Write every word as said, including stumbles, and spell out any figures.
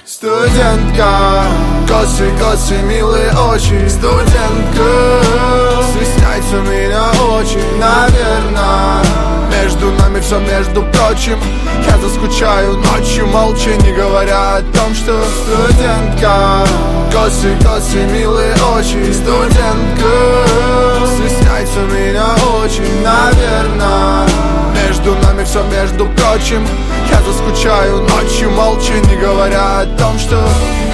Студентка, косы, косы, милые очи. Студентка, стесняется меня очень, наверное. Между нами все, между прочим. Я заскучаю ночью, молча, не говоря о том, что студентка, косы, косы, милые очи. Студентка, стесняется меня очень, наверное. Между нами все, между прочим. Я заскучаю ночью, молча, не говоря о том, что